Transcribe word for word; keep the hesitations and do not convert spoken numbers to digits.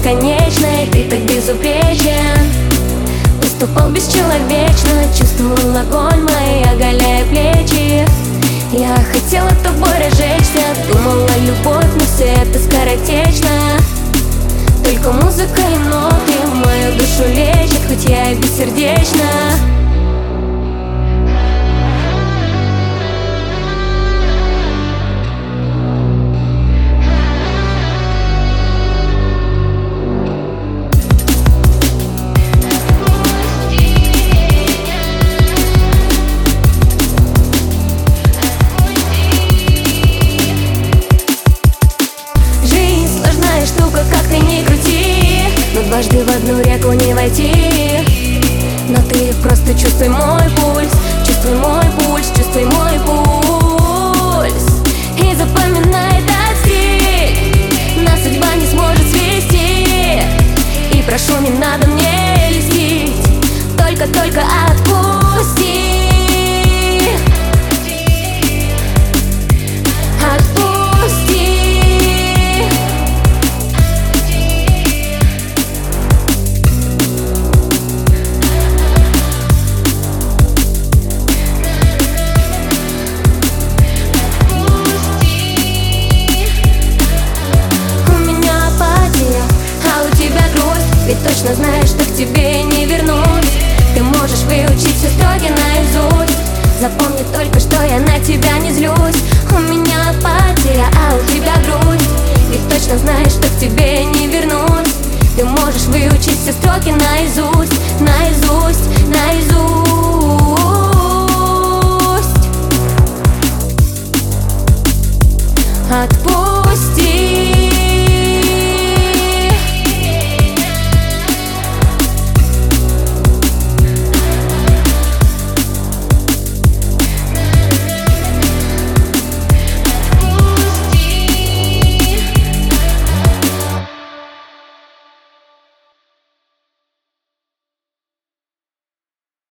бесконечной. Ты так безупречен, поступал бесчеловечно. Чувствовал огонь мои, оголяя плечи. Я хотела тобой разжечься, думала любовь, но все это скоротечно. Только музыка и ноты в мою душу лечат, хоть я и бессердечна. Дважды в одну реку не войти, но ты просто чувствуй мой пульс, чувствуй мой пульс, чувствуй мой пульс. И запоминай этот стиль, нас судьба не сможет свести. И прошу, не надо мне льстить, только-только отпусти. Ведь точно знаешь, что к тебе не вернусь. Ты можешь выучить все строки наизусть. Запомни только, что я на тебя не злюсь. У меня апатия, а у тебя грусть. Ведь точно знаешь, что к тебе не вернусь. Ты можешь выучить все строки наизусть, наизусть, наизусть. Отпусти.